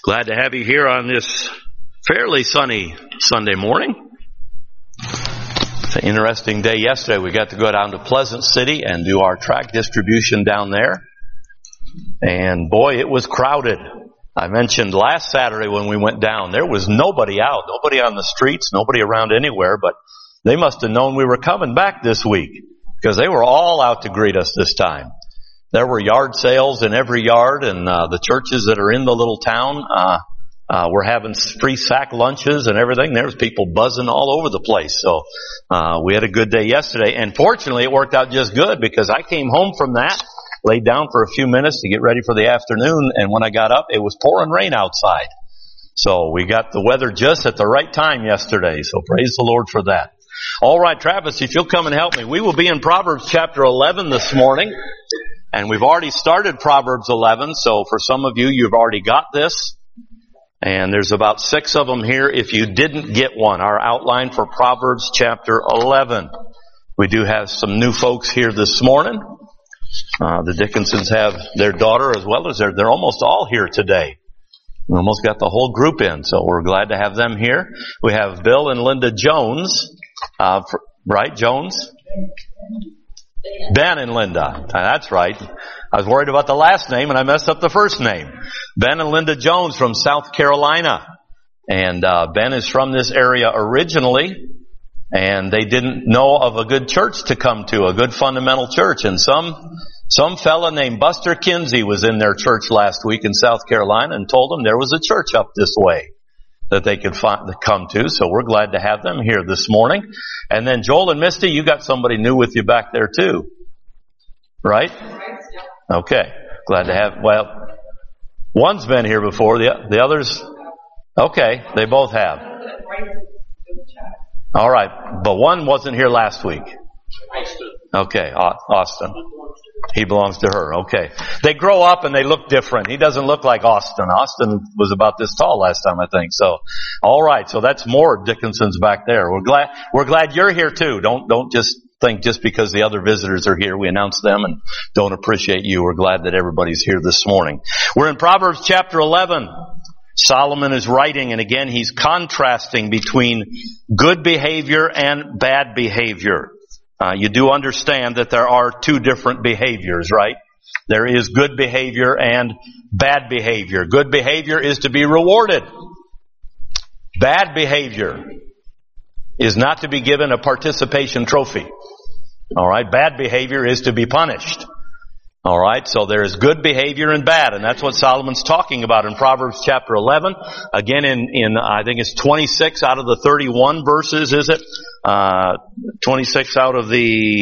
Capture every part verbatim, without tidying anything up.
Glad to have you here on this fairly sunny Sunday morning. It's an interesting day yesterday. We got to go down to Pleasant City and do our tract distribution down there. And boy, it was crowded. I mentioned last Saturday when we went down, there was nobody out, nobody on the streets, nobody around anywhere, but they must have known we were coming back this week because they were all out to greet us this time. There were yard sales in every yard, and uh, the churches that are in the little town uh, uh, were having free sack lunches and everything. There was people buzzing all over the place. So uh, we had a good day yesterday, and fortunately it worked out just good because I came home from that, laid down for a few minutes to get ready for the afternoon, and when I got up, it was pouring rain outside. So we got the weather just at the right time yesterday, so praise the Lord for that. All right, Travis, if you'll come and help me. We will be in Proverbs chapter eleven this morning. And we've already started Proverbs eleven, so for some of you, you've already got this. And there's about six of them here if you didn't get one. Our outline for Proverbs chapter eleven. We do have some new folks here this morning. Uh, the Dickinsons have their daughter as well as their, they're almost all here today. We almost got the whole group in, so we're glad to have them here. We have Bill and Linda Jones, uh, for, right, Jones? Ben and Linda. That's right. I was worried about the last name and I messed up the first name. Ben and Linda Jones from South Carolina. And uh, Ben is from this area originally, and they didn't know of a good church to come to, a good fundamental church. And some some fella named Buster Kinsey was in their church last week in South Carolina and told them there was a church up this way that they could find, come to. So we're glad to have them here this morning. And then Joel and Misty, you got somebody new with you back there too. Right? Okay. Glad to have, well, one's been here before, the, the others, okay, they both have. All right. But one wasn't here last week. Okay, Austin. He belongs to her. Okay. They grow up and they look different. He doesn't look like Austin. Austin was about this tall last time, I think. So, all right. So that's more Dickinsons back there. We're glad, we're glad you're here too. Don't, don't just think just because the other visitors are here, we announce them and don't appreciate you. We're glad that everybody's here this morning. We're in Proverbs chapter eleven. Solomon is writing, and again, he's contrasting between good behavior and bad behavior. Uh, you do understand that there are two different behaviors, right? There is good behavior and bad behavior. Good behavior is to be rewarded. Bad behavior is not to be given a participation trophy. All right? Bad behavior is to be punished. All right? So there is good behavior and bad, and that's what Solomon's talking about in Proverbs chapter eleven. Again, in, in I think it's twenty-six out of the thirty-one verses, is it? Uh, twenty-six out of the,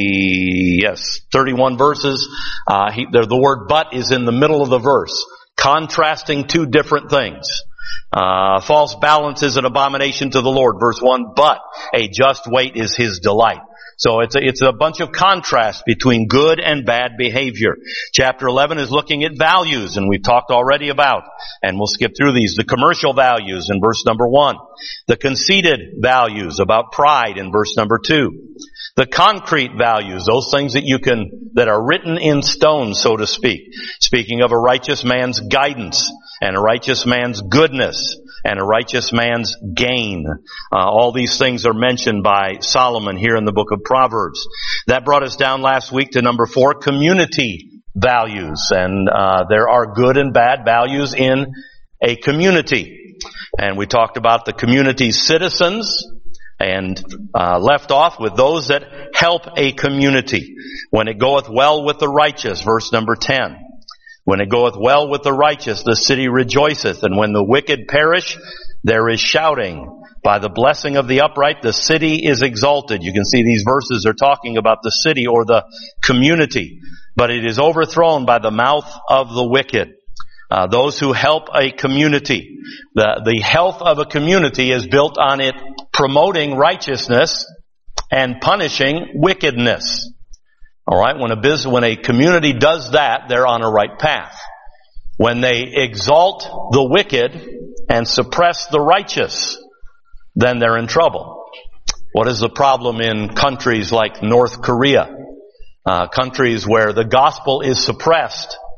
yes, thirty-one verses. Uh, he, the, the word but is in the middle of the verse, contrasting two different things. Uh, false balance is an abomination to the Lord, verse one, but a just weight is his delight. So it's a, it's a bunch of contrast between good and bad behavior. Chapter eleven is looking at values, and we've talked already about, and we'll skip through these. The commercial values in verse number one. The conceited values about pride in verse number two. The concrete values, those things that you can, that are written in stone, so to speak. Speaking of a righteous man's guidance, and a righteous man's goodness, and a righteous man's gain. Uh, all these things are mentioned by Solomon here in the book of Proverbs. That brought us down last week to number four, community values. And uh, there are good and bad values in a community. And we talked about the community's citizens and uh, left off with those that help a community. When it goeth well with the righteous, verse number ten. When it goeth well with the righteous, the city rejoiceth. And when the wicked perish, there is shouting. By the blessing of the upright, the city is exalted. You can see these verses are talking about the city or the community. But it is overthrown by the mouth of the wicked. Uh, those who help a community. The, the health of a community is built on it promoting righteousness and punishing wickedness. All right, when a business, when a community does that, they're on a right path. When they exalt the wicked and suppress the righteous, then they're in trouble. What is the problem in countries like North Korea? Uh, countries where the gospel is suppressed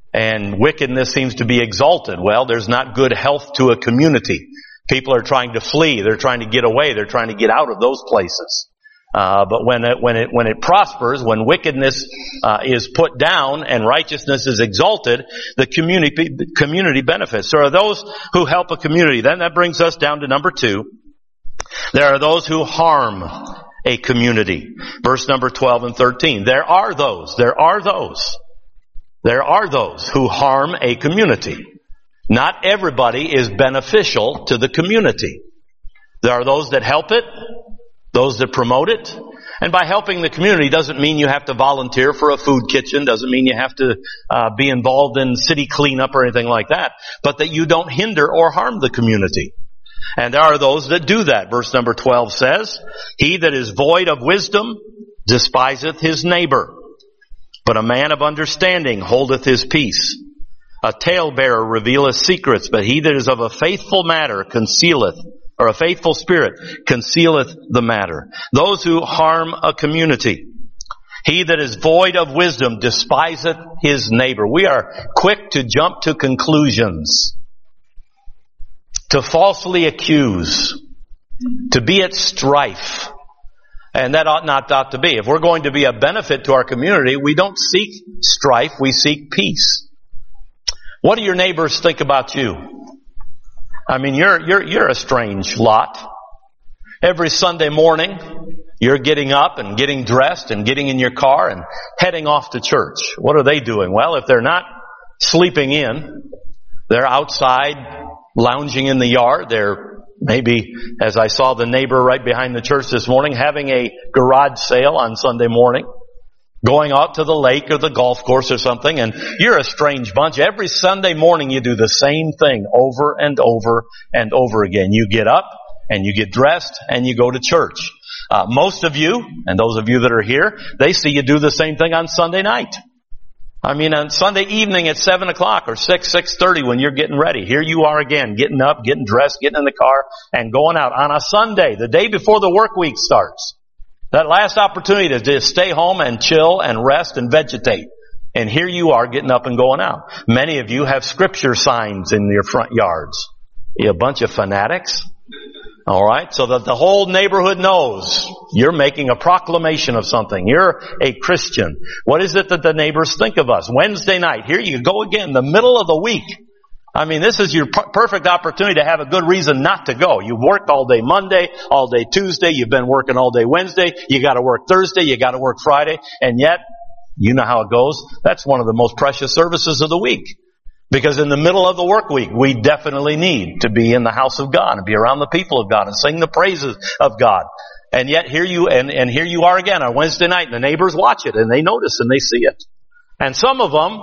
and wickedness seems to be exalted. Well, there's not good health to a community. People are trying to flee. They're trying to get away. They're trying to get out of those places. Uh, but when it, when it, when it prospers, when wickedness, uh, is put down and righteousness is exalted, the community, community benefits. There are those who help a community. Then that brings us down to number two. There are those who harm a community. Verse number twelve and thirteen. There are those, there are those, there are those who harm a community. Not everybody is beneficial to the community. There are those that help it, those that promote it. And by helping the community doesn't mean you have to volunteer for a food kitchen, doesn't mean you have to uh, be involved in city cleanup or anything like that, but that you don't hinder or harm the community. And there are those that do that. Verse number twelve says, he that is void of wisdom despiseth his neighbor, but a man of understanding holdeth his peace. A talebearer revealeth secrets, but he that is of a faithful matter concealeth, or a faithful spirit concealeth the matter. Those who harm a community. He that is void of wisdom despiseth his neighbor. We are quick to jump to conclusions, to falsely accuse, to be at strife. And that ought not ought to be. If we're going to be a benefit to our community, we don't seek strife, we seek peace. What do your neighbors think about you? I mean, you're, you're, you're a strange lot. Every Sunday morning, you're getting up and getting dressed and getting in your car and heading off to church. What are they doing? Well, if they're not sleeping in, they're outside lounging in the yard. They're maybe, as I saw the neighbor right behind the church this morning, having a garage sale on Sunday morning, going out to the lake or the golf course or something, and you're a strange bunch. Every Sunday morning you do the same thing over and over and over again. You get up and you get dressed and you go to church. Uh, most of you, and those of you that are here, they see you do the same thing on Sunday night. I mean, on Sunday evening at seven o'clock or six, six thirty when you're getting ready. Here you are again, getting up, getting dressed, getting in the car, and going out on a Sunday, the day before the work week starts. That last opportunity to just stay home and chill and rest and vegetate. And here you are getting up and going out. Many of you have scripture signs in your front yards. You a bunch of fanatics. All right, so that the whole neighborhood knows you're making a proclamation of something. You're a Christian. What is it that the neighbors think of us? Wednesday night, here you go again, the middle of the week. I mean, this is your per- perfect opportunity to have a good reason not to go. You've worked all day Monday, all day Tuesday, you've been working all day Wednesday, you gotta work Thursday, you gotta work Friday, and yet, you know how it goes, that's one of the most precious services of the week. Because in the middle of the work week, we definitely need to be in the house of God and be around the people of God and sing the praises of God. And yet here you, and, and here you are again on Wednesday night, and the neighbors watch it and they notice and they see it. And some of them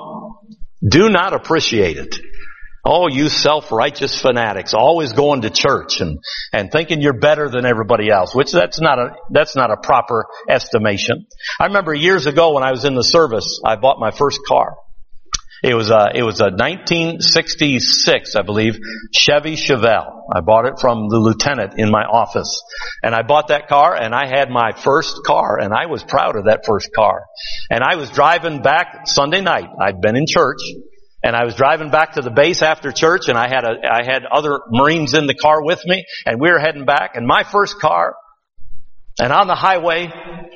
do not appreciate it. Oh, you self-righteous fanatics, always going to church and, and thinking you're better than everybody else, which that's not a, that's not a proper estimation. I remember years ago when I was in the service, I bought my first car. It was a, it was a nineteen sixty-six, I believe, Chevy Chevelle. I bought it from the lieutenant in my office. And I bought that car and I had my first car and I was proud of that first car. And I was driving back Sunday night. I'd been in church. And I was driving back to the base after church, and I had a, I had other Marines in the car with me, and we were heading back, and my first car, and on the highway,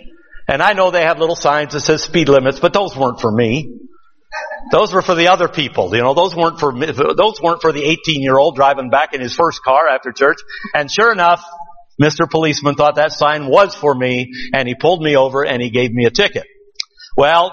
and I know they had little signs that says speed limits, but those weren't for me. Those were for the other people, you know, those weren't for me, those weren't for the eighteen year old driving back in his first car after church. And sure enough, Mister Policeman thought that sign was for me, and he pulled me over and he gave me a ticket. Well,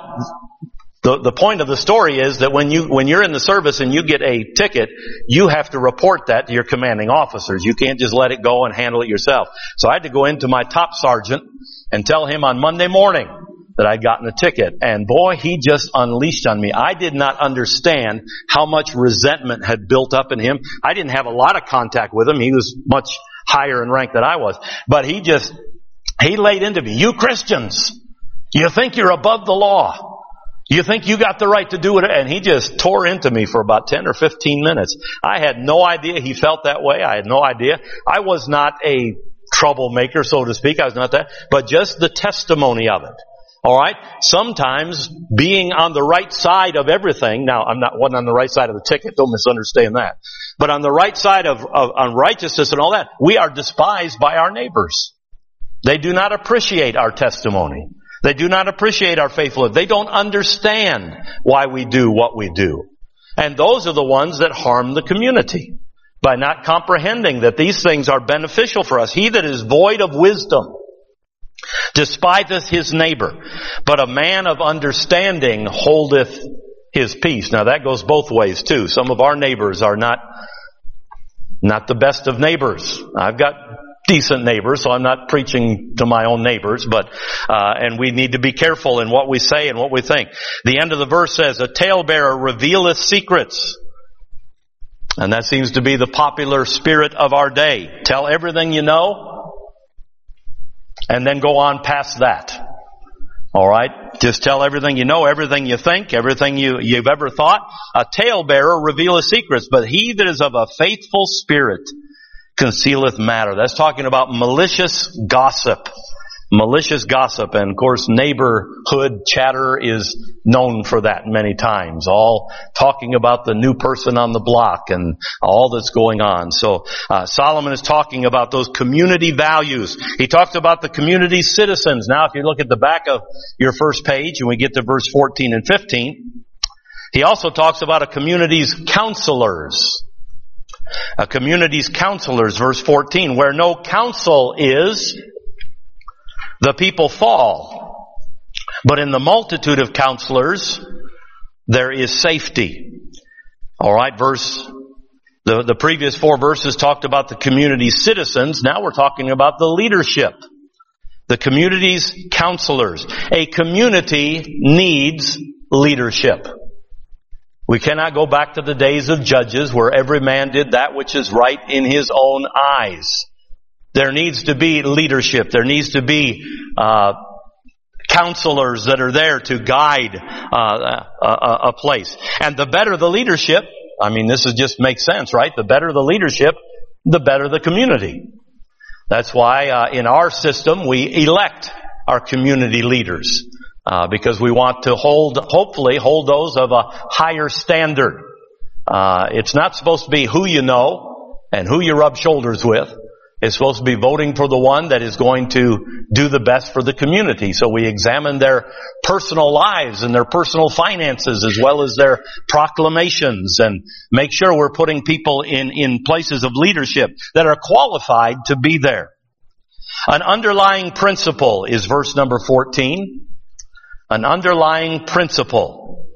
The, the point of the story is that when you, when you're in the service and you get a ticket, you have to report that to your commanding officers. You can't just let it go and handle it yourself. So I had to go into my top sergeant and tell him on Monday morning that I'd gotten a ticket. And boy, he just unleashed on me. I did not understand how much resentment had built up in him. I didn't have a lot of contact with him. He was much higher in rank than I was. But he just, he laid into me. You Christians, you think you're above the law. You think you got the right to do it? And he just tore into me for about ten or fifteen minutes. I had no idea he felt that way. I had no idea. I was not a troublemaker, so to speak. I was not that. But just the testimony of it. All right? Sometimes being on the right side of everything, now I'm not one on the right side of the ticket, don't misunderstand that. But on the right side of, of on righteousness and all that, we are despised by our neighbors. They do not appreciate our testimony. They do not appreciate our faithfulness. They don't understand why we do what we do. And those are the ones that harm the community by not comprehending that these things are beneficial for us. He that is void of wisdom despiseth his neighbor, but a man of understanding holdeth his peace. Now that goes both ways too. Some of our neighbors are not, not the best of neighbors. I've got decent neighbors, so I'm not preaching to my own neighbors, but, uh, and we need to be careful in what we say and what we think. The end of the verse says, a talebearer revealeth secrets. And that seems to be the popular spirit of our day. Tell everything you know, and then go on past that. Alright? Just tell everything you know, everything you think, everything you, you've ever thought. A talebearer revealeth secrets, but he that is of a faithful spirit concealeth matter. That's talking about malicious gossip. Malicious gossip. And of course, neighborhood chatter is known for that many times. All talking about the new person on the block and all that's going on. So, uh, Solomon is talking about those community values. He talks about the community citizens. Now, if you look at the back of your first page and we get to verse fourteen and fifteen, he also talks about a community's counselors. A community's counselors, verse fourteen, where no counsel is, the people fall. But in the multitude of counselors, there is safety. Alright, verse, the, the previous four verses talked about the community citizens. Now we're talking about the leadership. The community's counselors. A community needs leadership. We cannot go back to the days of Judges where every man did that which is right in his own eyes. There needs to be leadership. There needs to be uh counselors that are there to guide uh, a, a place. And the better the leadership, I mean, this is just makes sense, right? The better the leadership, the better the community. That's why uh, in our system we elect our community leaders. Uh, because we want to hold, hopefully hold those of a higher standard. Uh, it's not supposed to be who you know and who you rub shoulders with. It's supposed to be voting for the one that is going to do the best for the community. So we examine their personal lives and their personal finances as well as their proclamations and make sure we're putting people in, in places of leadership that are qualified to be there. An underlying principle is verse number fourteen. An underlying principle.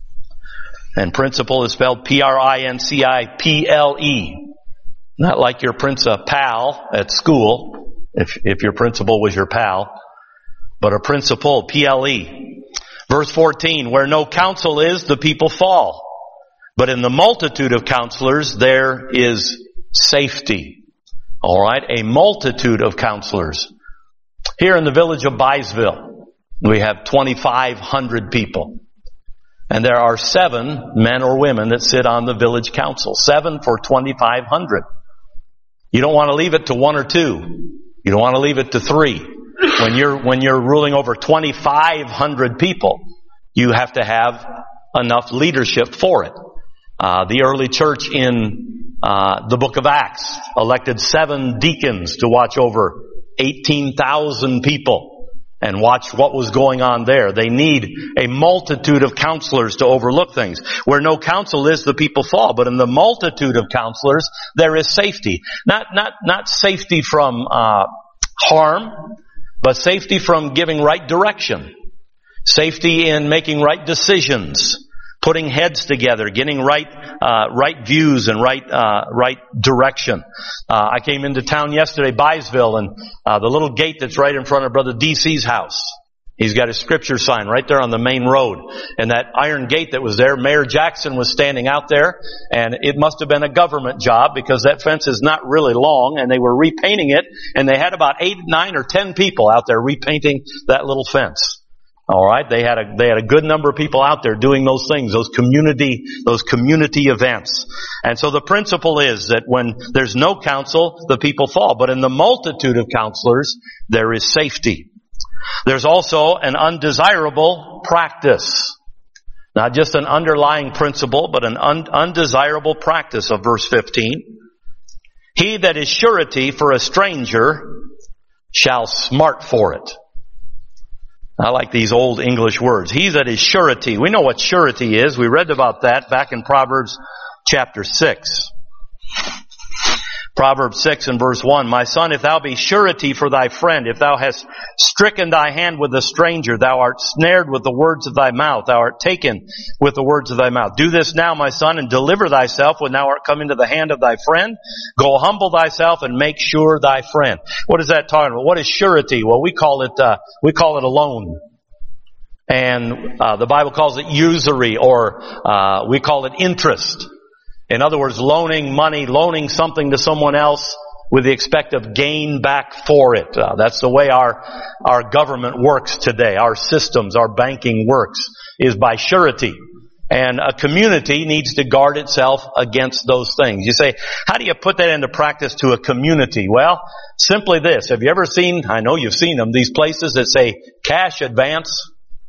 And principle is spelled P R I N C I P L E. Not like your principal at school, if, if your principal was your pal, but a principle, P L E. Verse fourteen, where no counsel is, the people fall. But in the multitude of counselors, there is safety. Alright, a multitude of counselors. Here in the village of Byesville, we have twenty-five hundred people. And there are seven men or women that sit on the village council. Seven for twenty-five hundred. You don't want to leave it to one or two. You don't want to leave it to three. When you're, when you're ruling over twenty-five hundred people, you have to have enough leadership for it. Uh, the early church in, uh, the book of Acts elected seven deacons to watch over eighteen thousand people. And watch what was going on there. They need a multitude of counselors to overlook things. Where no counsel is, the people fall. But in the multitude of counselors, there is safety. Not, not, not safety from, uh, harm, but safety from giving right direction. Safety in making right decisions. Putting heads together, getting right, uh, right views and right, uh, right direction. Uh, I came into town yesterday, Byesville, and, uh, the little gate that's right in front of Brother D C's house. He's got his scripture sign right there on the main road. And that iron gate that was there, Mayor Jackson was standing out there, and it must have been a government job because that fence is not really long, and they were repainting it, and they had about eight, nine, or ten people out there repainting that little fence. All right, they had a they had a good number of people out there doing those things, those community those community events. And so the principle is that when there's no counsel, the people fall. But in the multitude of counselors, there is safety. There's also an undesirable practice. Not just an underlying principle, but an un- undesirable practice of verse fifteen. He that is surety for a stranger shall smart for it. I like these old English words. He that is surety. We know what surety is. We read about that back in Proverbs chapter six. Proverbs six and verse one, my son, if thou be surety for thy friend, if thou hast stricken thy hand with a stranger, thou art snared with the words of thy mouth, thou art taken with the words of thy mouth. Do this now, my son, and deliver thyself when thou art come into the hand of thy friend. Go humble thyself and make sure thy friend. What is that talking about? What is surety? Well, we call it, uh, we call it a loan. And, uh, the Bible calls it usury, or, uh, we call it interest. In other words, loaning money, loaning something to someone else with the expect of gain back for it. Uh, that's the way our, our government works today. Our systems, our banking works, is by surety. And a community needs to guard itself against those things. You say, how do you put that into practice to a community? Well, simply this. Have you ever seen, I know you've seen them, these places that say cash advance?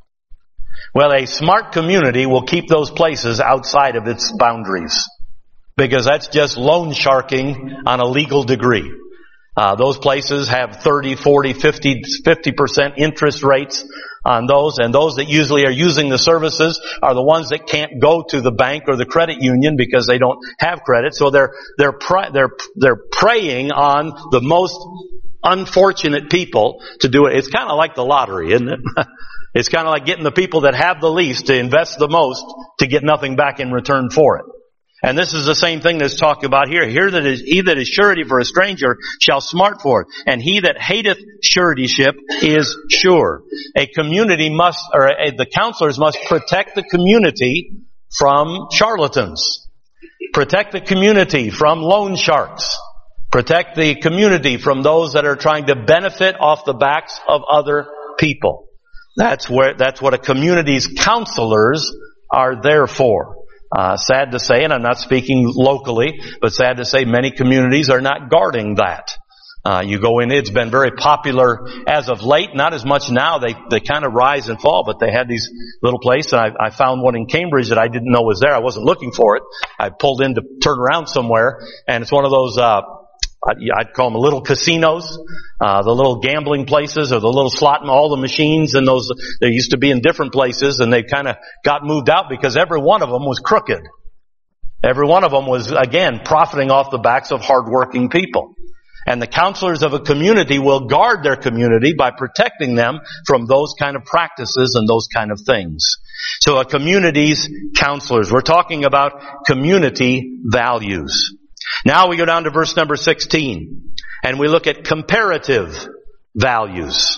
Well, a smart community will keep those places outside of its boundaries. Because that's just loan sharking on a legal degree. Uh, those places have thirty, forty, fifty, fifty percent interest rates on those, and those that usually are using the services are the ones that can't go to the bank or the credit union because they don't have credit. So they're, they're, they're, they're preying on the most unfortunate people to do it. It's kind of like the lottery, isn't it? It's kind of like getting the people that have the least to invest the most to get nothing back in return for it. And this is the same thing that's talked about here. Here that is, he that is surety for a stranger shall smart for it. And he that hateth suretyship is sure. A community must, or a, the counselors must protect the community from charlatans. Protect the community from loan sharks. Protect the community from those that are trying to benefit off the backs of other people. That's where, that's what a community's counselors are there for. Uh, sad to say, and I'm not speaking locally, but sad to say many communities are not guarding that. Uh, you go in, it's been very popular as of late, not as much now, they, they kind of rise and fall, but they had these little places, and I, I found one in Cambridge that I didn't know was there. I wasn't looking for it. I pulled in to turn around somewhere, and it's one of those, uh, I'd call them little casinos, uh, the little gambling places, or the little slot and all the machines, and those, they used to be in different places, and they kind of got moved out because every one of them was crooked. Every one of them was, again, profiting off the backs of hardworking people. And the counselors of a community will guard their community by protecting them from those kind of practices and those kind of things. So a community's counselors, we're talking about community values. Now we go down to verse number sixteen, and we look at comparative values.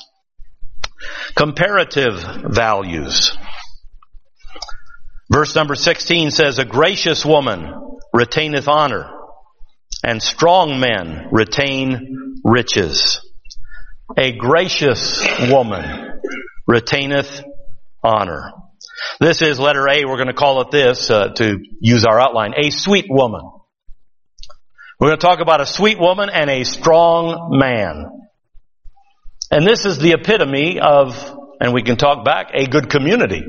Comparative values. Verse number sixteen says, a gracious woman retaineth honor, and strong men retain riches. A gracious woman retaineth honor. This is letter A. We're going to call it this, uh, to use our outline, a sweet woman. We're going to talk about a sweet woman and a strong man. And this is the epitome of, and we can talk back, a good community.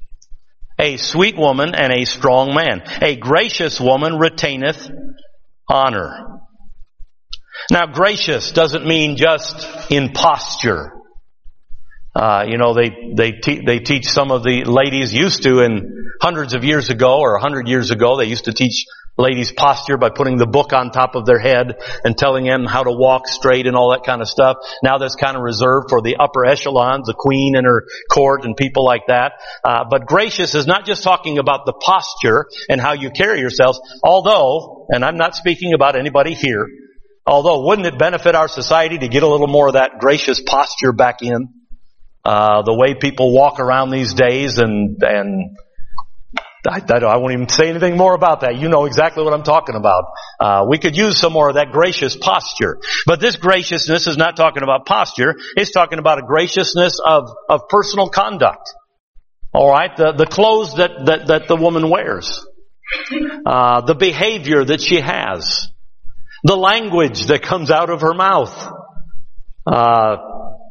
A sweet woman and a strong man. A gracious woman retaineth honor. Now, gracious doesn't mean just in posture. Uh, you know, they, they, te- they teach some of the ladies used to in hundreds of years ago or a hundred years ago, they used to teach ladies posture by putting the book on top of their head and telling them how to walk straight and all that kind of stuff. Now that's kind of reserved for the upper echelons, the queen and her court and people like that. Uh, but gracious is not just talking about the posture and how you carry yourselves, although, and I'm not speaking about anybody here, although wouldn't it benefit our society to get a little more of that gracious posture back in? Uh, the way people walk around these days and, and, I, I won't even say anything more about that. You know exactly what I'm talking about. Uh, we could use some more of that gracious posture. But this graciousness is not talking about posture. It's talking about a graciousness of, of personal conduct. Alright? The, the clothes that, that, that the woman wears. Uh, the behavior that she has. The language that comes out of her mouth. Uh,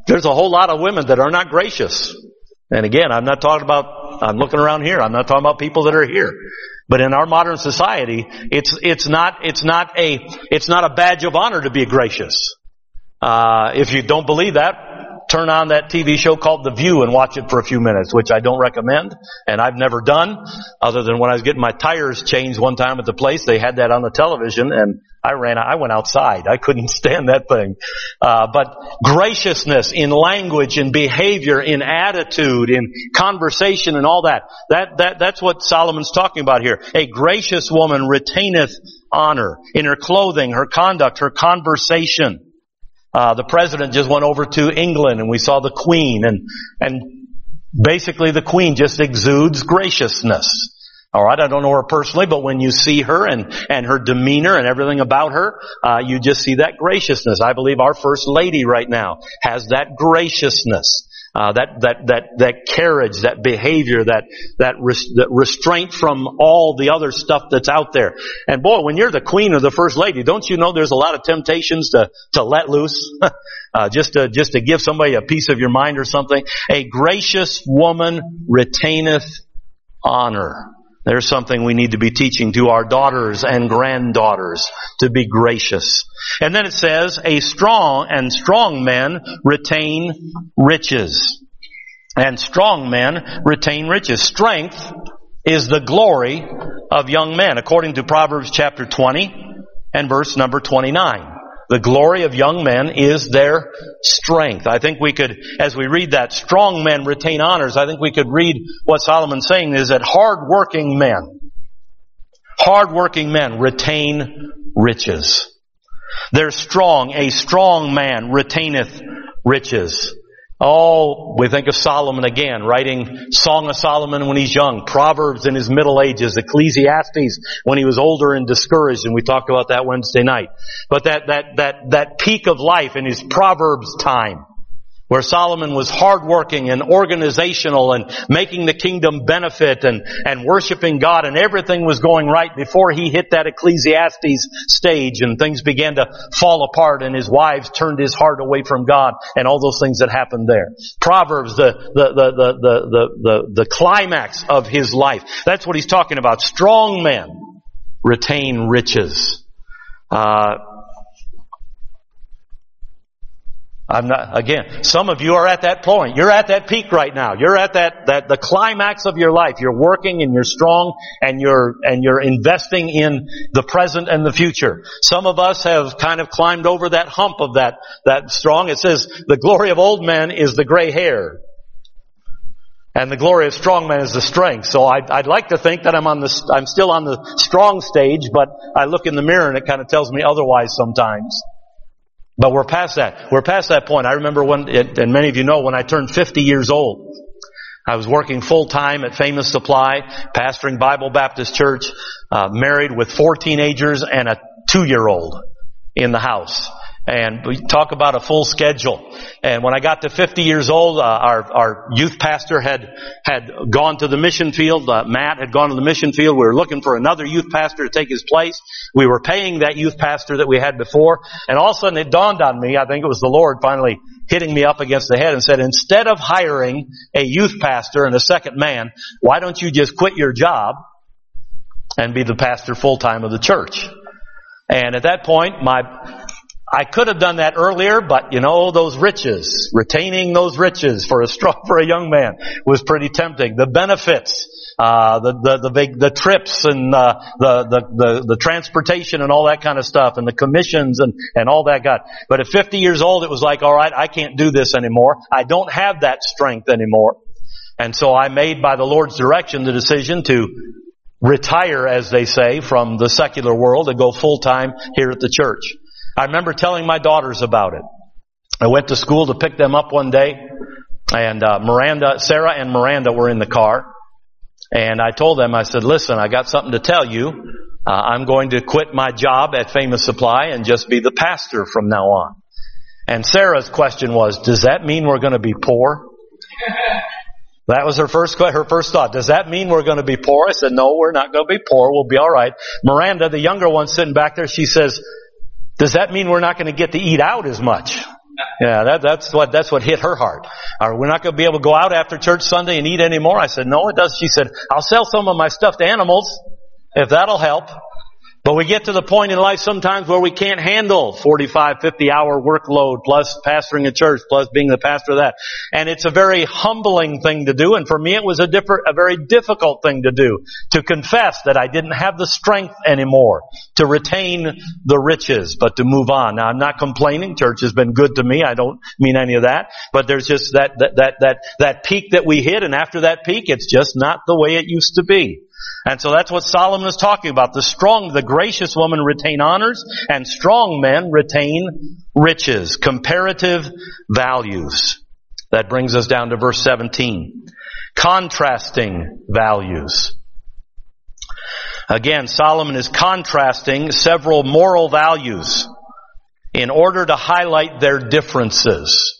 There's a whole lot of women that are not gracious. And again, I'm not talking about, I'm looking around here, I'm not talking about people that are here. But in our modern society, it's, it's not, it's not a, it's not a badge of honor to be gracious. Uh, if you don't believe that, turn on that T V show called The View and watch it for a few minutes, which I don't recommend, and I've never done, other than when I was getting my tires changed one time at the place. They had that on the television, and I ran, I went outside. I couldn't stand that thing. Uh, but graciousness in language, in behavior, in attitude, in conversation, and all that, that, that, that's what Solomon's talking about here. A gracious woman retaineth honor in her clothing, her conduct, her conversation. Uh, the president just went over to England and we saw the Queen, and, and basically the Queen just exudes graciousness. Alright, I don't know her personally, but when you see her and, and her demeanor and everything about her, uh, you just see that graciousness. I believe our First Lady right now has that graciousness. Uh, that, that, that, that carriage, that behavior, that, that, res, that restraint from all the other stuff that's out there. And boy, when you're the Queen or the First Lady, don't you know there's a lot of temptations to, to let loose? uh, just to, just to give somebody a piece of your mind or something. A gracious woman retaineth honor. There's something we need to be teaching to our daughters and granddaughters, to be gracious. And then it says, a strong and strong men retain riches. And strong men retain riches. Strength is the glory of young men, according to Proverbs chapter twenty and verse number twenty-nine. The glory of young men is their strength. I think we could, as we read that, strong men retain honors, I think we could read what Solomon's saying is that hard-working men, hard-working men retain riches. They're strong. A strong man retaineth riches. Oh, we think of Solomon again, writing Song of Solomon when he's young, Proverbs in his middle ages, Ecclesiastes when he was older and discouraged, and we talked about that Wednesday night. But that, that, that, that peak of life in his Proverbs time, where Solomon was hardworking and organizational and making the kingdom benefit and, and worshiping God, and everything was going right before he hit that Ecclesiastes stage and things began to fall apart and his wives turned his heart away from God and all those things that happened there. Proverbs, the, the, the, the, the, the, the climax of his life. That's what he's talking about. Strong men retain riches. Uh, I'm not, again, some of you are at that point. You're at that peak right now. You're at that, that, the climax of your life. You're working and you're strong and you're, and you're investing in the present and the future. Some of us have kind of climbed over that hump of that, that strong. It says, the glory of old men is the gray hair. And the glory of strong men is the strength. So I'd, I'd like to think that I'm on the, I'm still on the strong stage, but I look in the mirror and it kind of tells me otherwise sometimes. But we're past that. We're past that point. I remember when, and many of you know, when I turned fifty years old, I was working full time at Famous Supply, pastoring Bible Baptist Church, uh, married with four teenagers and a two-year-old in the house. And we talk about a full schedule. And when I got to fifty years old, uh, our, our youth pastor had, had gone to the mission field. Uh, Matt had gone to the mission field. We were looking for another youth pastor to take his place. We were paying that youth pastor that we had before. And all of a sudden it dawned on me, I think it was the Lord finally hitting me up against the head and said, instead of hiring a youth pastor and a second man, why don't you just quit your job and be the pastor full time of the church? And at that point, my, I could have done that earlier, but you know, those riches, retaining those riches for a strong, for a young man was pretty tempting. The benefits, uh, the, the, the big, the trips and, uh, the, the, the, the transportation and all that kind of stuff and the commissions and, and all that got. But at fifty years old, it was like, all right, I can't do this anymore. I don't have that strength anymore. And so I made, by the Lord's direction, the decision to retire, as they say, from the secular world and go full time here at the church. I remember telling my daughters about it. I went to school to pick them up one day, and uh, Miranda, Sarah and Miranda were in the car, and I told them, I said, listen, I got something to tell you. Uh, I'm going to quit my job at Famous Supply and just be the pastor from now on. And Sarah's question was, does that mean we're going to be poor? That was her first, her first thought. Does that mean we're going to be poor? I said, no, we're not going to be poor. We'll be all right. Miranda, the younger one sitting back there, she says, does that mean we're not going to get to eat out as much? Yeah, that, that's what, that's what hit her heart. Are we're not going to be able to go out after church Sunday and eat anymore? I said, no, it does. She said, I'll sell some of my stuffed animals if that'll help. But we get to the point in life sometimes where we can't handle forty-five, fifty hour workload plus pastoring a church plus being the pastor of that. And it's a very humbling thing to do. And for me, it was a different, a very difficult thing to do, to confess that I didn't have the strength anymore to retain the riches, but to move on. Now, I'm not complaining. Church has been good to me. I don't mean any of that. But there's just that, that, that, that, that peak that we hit. And after that peak, it's just not the way it used to be. And so that's what Solomon is talking about. The strong, the gracious woman retain honors, and strong men retain riches. Comparative values. That brings us down to verse seventeen. Contrasting values. Again, Solomon is contrasting several moral values in order to highlight their differences.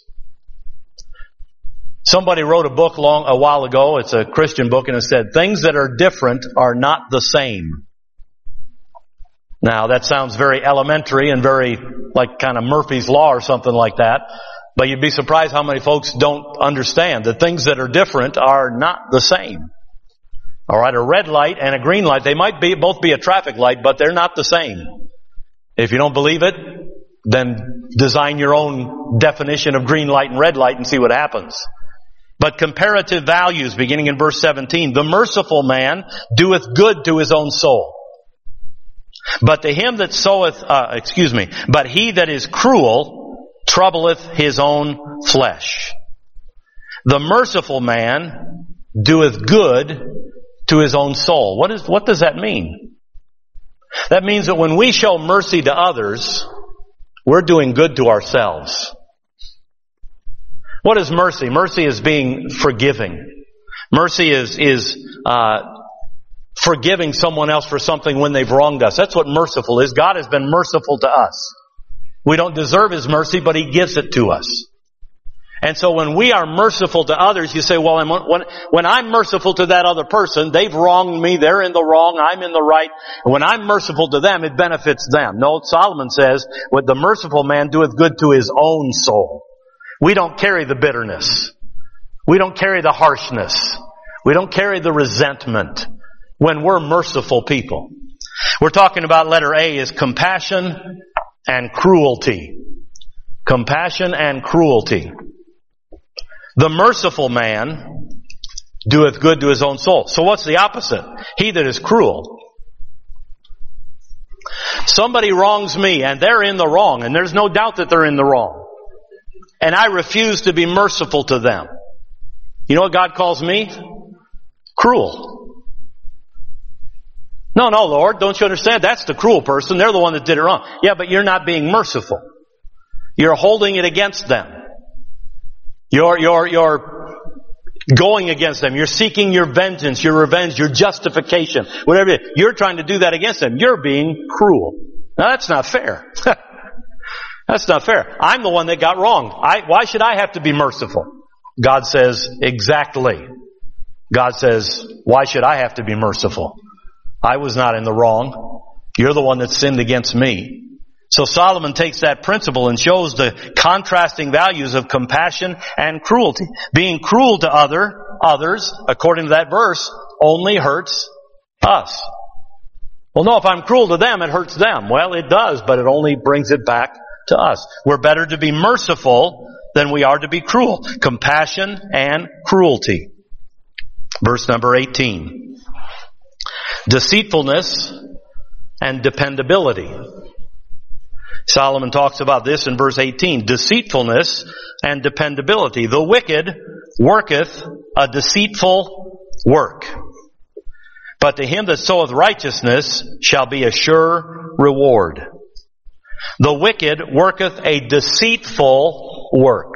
Somebody wrote a book long a while ago. It's a Christian book, and it said, things that are different are not the same. Now, that sounds very elementary and very like kind of Murphy's Law or something like that. But you'd be surprised how many folks don't understand that things that are different are not the same. All right, a red light and a green light, they might be both be a traffic light, but they're not the same. If you don't believe it, then design your own definition of green light and red light and see what happens. But comparative values, beginning in verse seventeen, the merciful man doeth good to his own soul. But to him that soweth, uh, excuse me, but he that is cruel troubleth his own flesh. The merciful man doeth good to his own soul. What is, what does that mean? That means that when we show mercy to others, we're doing good to ourselves. What is mercy? Mercy is being forgiving. Mercy is, is, uh, forgiving someone else for something when they've wronged us. That's what merciful is. God has been merciful to us. We don't deserve His mercy, but He gives it to us. And so when we are merciful to others, you say, well, I'm, when, when I'm merciful to that other person, they've wronged me, they're in the wrong, I'm in the right. And when I'm merciful to them, it benefits them. No, Solomon says, what the merciful man doeth good to his own soul. We don't carry the bitterness. We don't carry the harshness. We don't carry the resentment when we're merciful people. We're talking about letter A is compassion and cruelty. Compassion and cruelty. The merciful man doeth good to his own soul. So what's the opposite? He that is cruel. Somebody wrongs me and they're in the wrong, and there's no doubt that they're in the wrong. And I refuse to be merciful to them. You know what God calls me? Cruel. No, no, Lord, don't you understand? That's the cruel person. They're the one that did it wrong. Yeah, but you're not being merciful. You're holding it against them. You're, you're, you're going against them. You're seeking your vengeance, your revenge, your justification, whatever it is. You're trying to do that against them. You're being cruel. Now that's not fair. That's not fair. I'm the one that got wrong. I, why should I have to be merciful? God says, exactly. God says, why should I have to be merciful? I was not in the wrong. You're the one that sinned against me. So Solomon takes that principle and shows the contrasting values of compassion and cruelty. Being cruel to other, others, according to that verse, only hurts us. Well, no, if I'm cruel to them, it hurts them. Well, it does, but it only brings it back to us. We're better to be merciful than we are to be cruel. Compassion and cruelty. Verse number eighteen. Deceitfulness and dependability. Solomon talks about this in verse eighteen. Deceitfulness and dependability. The wicked worketh a deceitful work, but to him that soweth righteousness shall be a sure reward. The wicked worketh a deceitful work.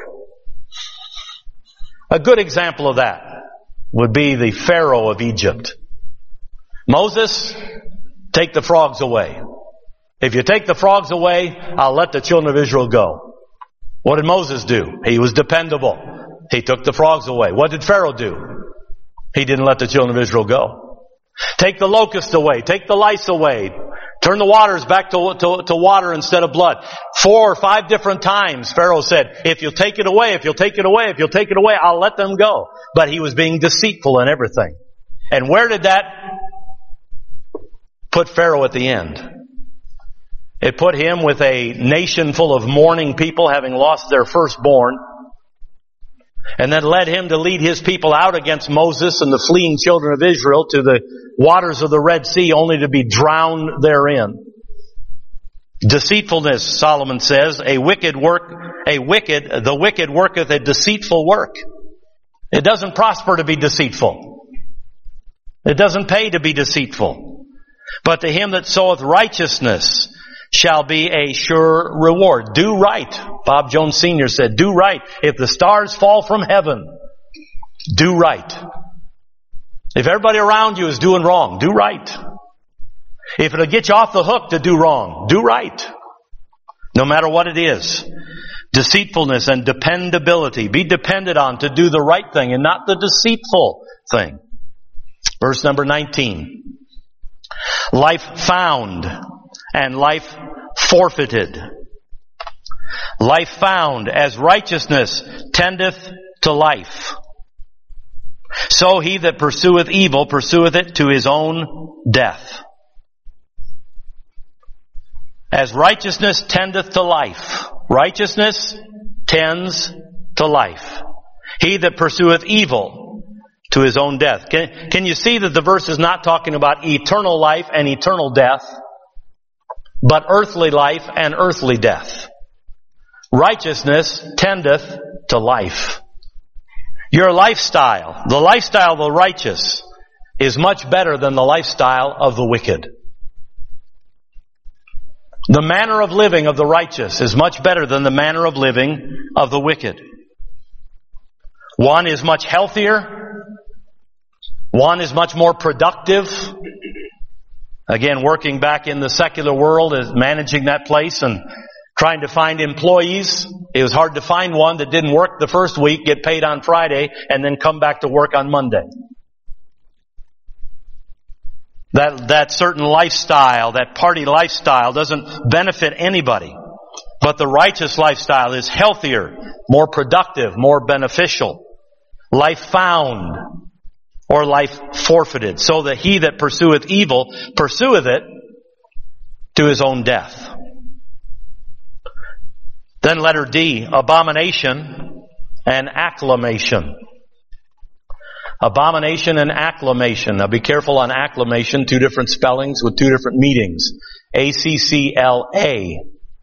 A good example of that would be the Pharaoh of Egypt. Moses, take the frogs away. If you take the frogs away, I'll let the children of Israel go. What did Moses do? He was dependable. He took the frogs away. What did Pharaoh do? He didn't let the children of Israel go. Take the locusts away. Take the lice away. Turn the waters back to, to, to water instead of blood. Four or five different times Pharaoh said, if you'll take it away, if you'll take it away, if you'll take it away, I'll let them go. But he was being deceitful in everything. And where did that put Pharaoh at the end? It put him with a nation full of mourning people having lost their firstborn, and then led him to lead his people out against Moses and the fleeing children of Israel to the waters of the Red Sea, only to be drowned therein. Deceitfulness, Solomon says, a wicked work, a wicked, the wicked worketh a deceitful work. It doesn't prosper to be deceitful. It doesn't pay to be deceitful. But to him that soweth righteousness shall be a sure reward. Do right. Bob Jones Senior said, do right. If the stars fall from heaven, do right. If everybody around you is doing wrong, do right. If it'll get you off the hook to do wrong, do right. No matter what it is. Deceitfulness and dependability. Be depended on to do the right thing and not the deceitful thing. Verse number nineteen. Life found and life forfeited. Life found as righteousness tendeth to life. So he that pursueth evil pursueth it to his own death. As righteousness tendeth to life. Righteousness tends to life. He that pursueth evil to his own death. Can, can you see that the verse is not talking about eternal life and eternal death, but earthly life and earthly death? Righteousness tendeth to life. Your lifestyle, the lifestyle of the righteous, is much better than the lifestyle of the wicked. The manner of living of the righteous is much better than the manner of living of the wicked. One is much healthier. One is much more productive. Again, working back in the secular world as managing that place and trying to find employees. It was hard to find one that didn't work the first week, get paid on Friday, and then come back to work on Monday. That, that certain lifestyle, that party lifestyle doesn't benefit anybody. But the righteous lifestyle is healthier, more productive, more beneficial. Life found or life forfeited. So that he that pursueth evil pursueth it to his own death. Then letter D, abomination and acclamation. Abomination and acclamation. Now be careful on acclamation, two different spellings with two different meanings. A C C L A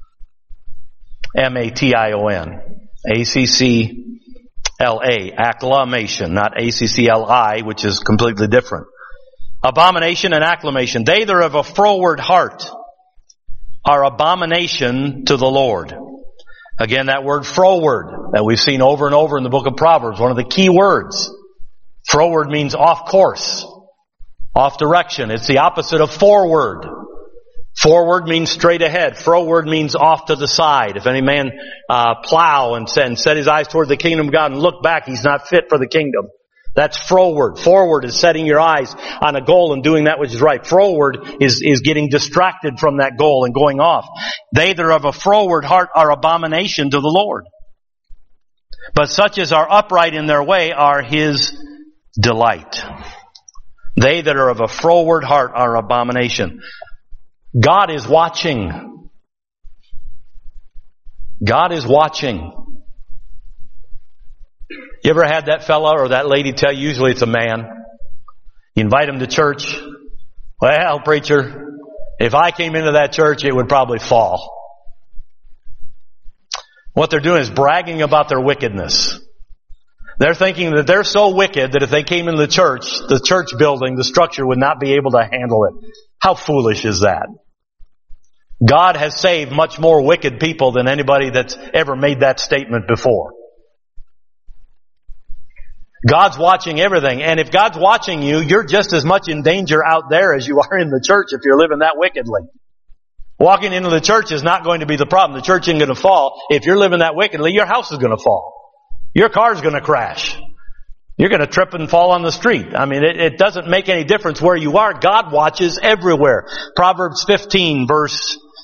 M A T I O N. A C C L A, acclamation, not A C C L I, which is completely different. Abomination and acclamation. They that are of a froward heart are abomination to the Lord. Again, that word froward that we've seen over and over in the book of Proverbs, one of the key words. Froward means off course, off direction. It's the opposite of forward. Forward means straight ahead. Froward means off to the side. If any man uh, plow and set, and set his eyes toward the kingdom of God and look back, he's not fit for the kingdom. That's froward. Forward is setting your eyes on a goal and doing that which is right. Froward is, is getting distracted from that goal and going off. They that are of a froward heart are abomination to the Lord. But such as are upright in their way are his delight. They that are of a froward heart are abomination. God is watching. God is watching. You ever had that fella or that lady tell you, usually it's a man, you invite him to church, well, preacher, if I came into that church, it would probably fall. What they're doing is bragging about their wickedness. They're thinking that they're so wicked that if they came into the church, the church building, the structure would not be able to handle it. How foolish is that? God has saved much more wicked people than anybody that's ever made that statement before. God's watching everything. And if God's watching you, you're just as much in danger out there as you are in the church if you're living that wickedly. Walking into the church is not going to be the problem. The church isn't going to fall. If you're living that wickedly, your house is going to fall. Your car's going to crash. You're going to trip and fall on the street. I mean, it, it doesn't make any difference where you are. God watches everywhere. Proverbs fifteen verse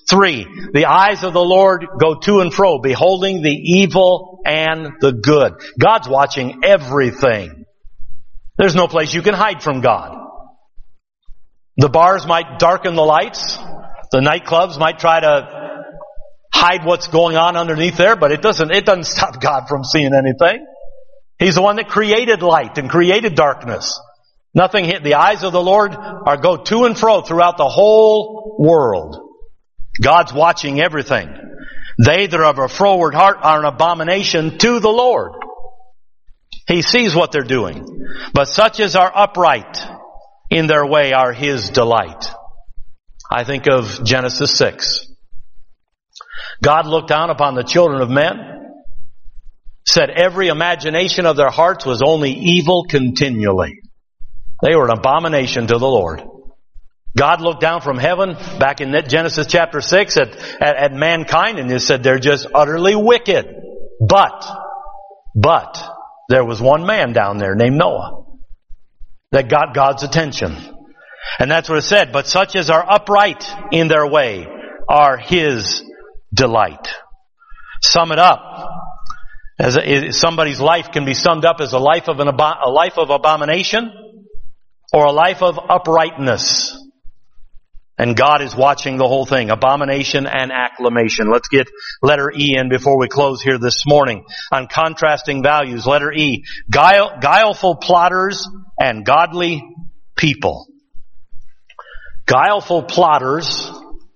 Three, the eyes of the Lord go to and fro, beholding the evil and the good. God's watching everything. There's no place you can hide from God. The bars might darken the lights. The nightclubs might try to hide what's going on underneath there, but it doesn't, it doesn't stop God from seeing anything. He's the one that created light and created darkness. Nothing hit. The eyes of the Lord are go to and fro throughout the whole world. God's watching everything. They that are of a froward heart are an abomination to the Lord. He sees what they're doing. But such as are upright in their way are His delight. I think of Genesis six. God looked down upon the children of men, said every imagination of their hearts was only evil continually. They were an abomination to the Lord. God looked down from heaven back in Genesis chapter six at, at, at mankind and He said they're just utterly wicked. But, but, there was one man down there named Noah that got God's attention. And that's what it said. But such as are upright in their way are His delight. Sum it up. As a, somebody's life can be summed up as a life of an a life of abomination or a life of uprightness. And God is watching the whole thing. Abomination and acclamation. Let's get letter E in before we close here this morning. On contrasting values, letter E. Guile, guileful plotters and godly people. Guileful plotters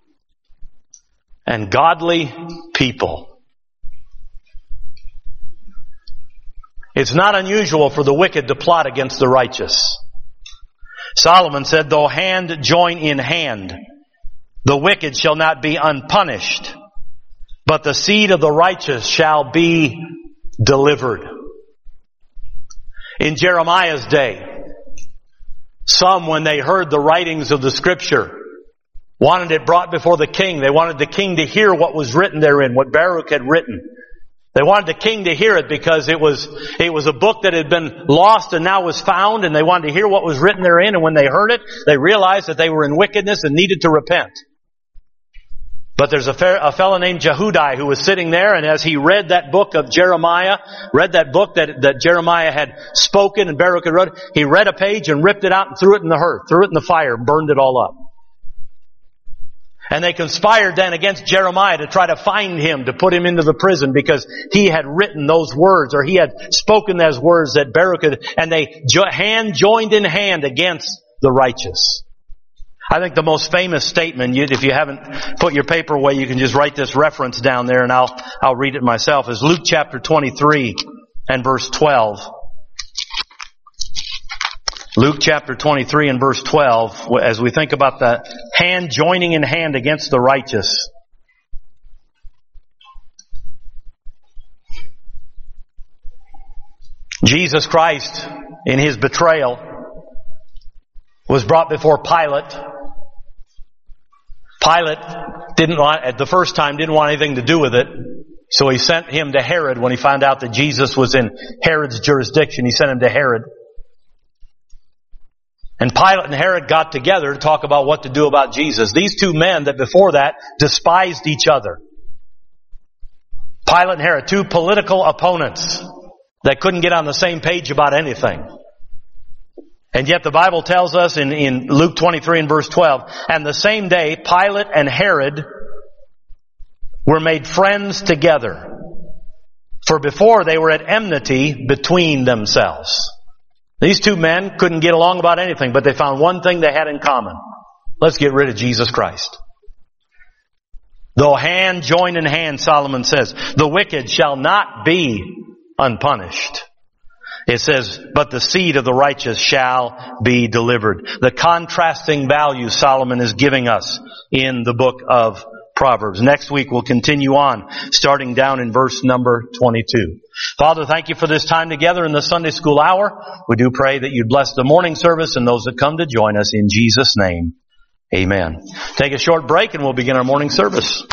and godly people. It's not unusual for the wicked to plot against the righteous. Solomon said, though hand join in hand, the wicked shall not be unpunished, but the seed of the righteous shall be delivered. In Jeremiah's day, some, when they heard the writings of the Scripture, wanted it brought before the king. They wanted the king to hear what was written therein, what Baruch had written. They wanted the king to hear it because it was, it was a book that had been lost and now was found, and they wanted to hear what was written therein, and when they heard it, they realized that they were in wickedness and needed to repent. But there's a, fair, a fellow named Jehudi who was sitting there, and as he read that book of Jeremiah, read that book that, that Jeremiah had spoken and Baruch had wrote, he read a page and ripped it out and threw it in the hearth, threw it in the fire, burned it all up. And they conspired then against Jeremiah to try to find him, to put him into the prison because he had written those words, or he had spoken those words that Baruch had, and they jo- hand joined in hand against the righteous. I think the most famous statement, you, if you haven't put your paper away, you can just write this reference down there and I'll, I'll read it myself, is Luke chapter twenty-three and verse twelve. Luke chapter twenty-three and verse twelve, as we think about the hand joining in hand against the righteous. Jesus Christ, in His betrayal, was brought before Pilate. Pilate didn't want, at the first time, didn't want anything to do with it. So he sent him to Herod when he found out that Jesus was in Herod's jurisdiction. He sent him to Herod. And Pilate and Herod got together to talk about what to do about Jesus. These two men that before that despised each other. Pilate and Herod, two political opponents that couldn't get on the same page about anything. And yet the Bible tells us in, in Luke twenty-three and verse twelve, and the same day Pilate and Herod were made friends together. For before they were at enmity between themselves. These two men couldn't get along about anything, but they found one thing they had in common. Let's get rid of Jesus Christ. Though hand join in hand, Solomon says, the wicked shall not be unpunished. It says, but the seed of the righteous shall be delivered. The contrasting value Solomon is giving us in the book of Proverbs. Next week we'll continue on, starting down in verse number twenty-two. Father, thank you for this time together in the Sunday school hour. We do pray that you'd bless the morning service and those that come to join us in Jesus' name. Amen. Take a short break and we'll begin our morning service.